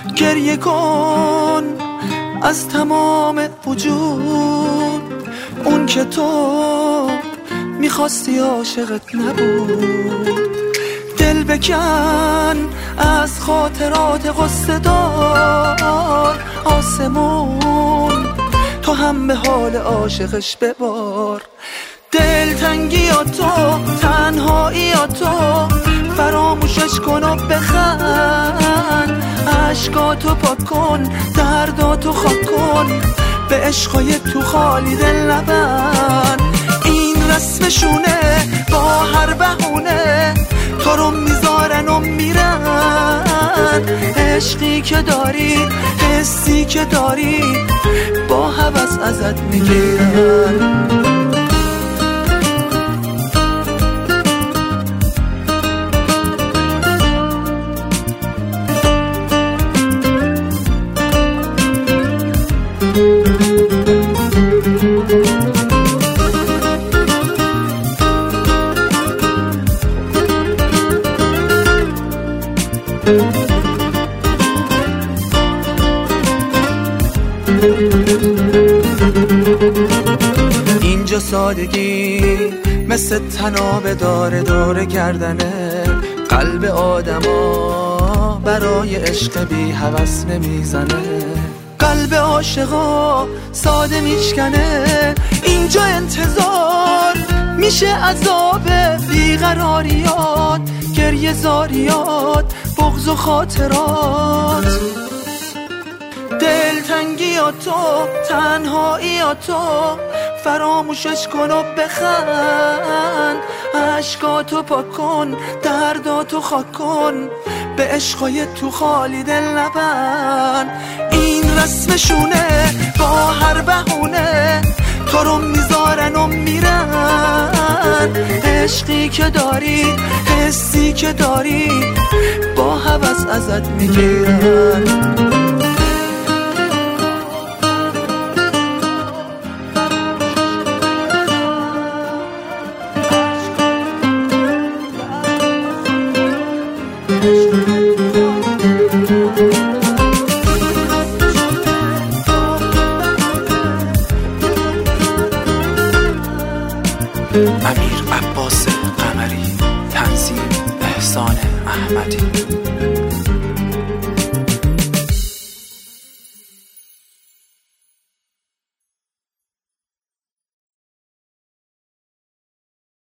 گریه کن از تمام وجود. اون که تو میخواستی عاشقت نبود. دل بکن از خاطرات غصه دار آسمون، تو هم به حال عاشقش ببار. دلتنگی و تو تنهایی و تو فراموشش کن و بخند. عشقاتو پاک کن، درداتو خاک کن، به عشقای تو خالی دل نبند. این رسمشونه با هر بهونه تو رو میذارن و میرن. عشقی که داری، حسی که داری، با هوس ازت میگیرن. اینجا سادگی مثل تناب داره داره گردنه. قلب آدما برای عشق بی هوس نمیزنه. قلب عاشقا ساده میشکنه. اینجا انتظار میشه عذاب بیقراریات، گریه زاریات، بغض و خاطرات. دلتنگی و تو تنهایی و تو فراموشش کن و بخند. عشقاتو پاک کن، درداتو خاک کن، به عشقای تو خالی دل نبند. این رسمشونه با هر بهونه تو رو میذارن و میرن. عشقی که داری، حسی که داری، با هوس ازت میگیرن. امیر عباس قمری، تنظیم احسان احمدی.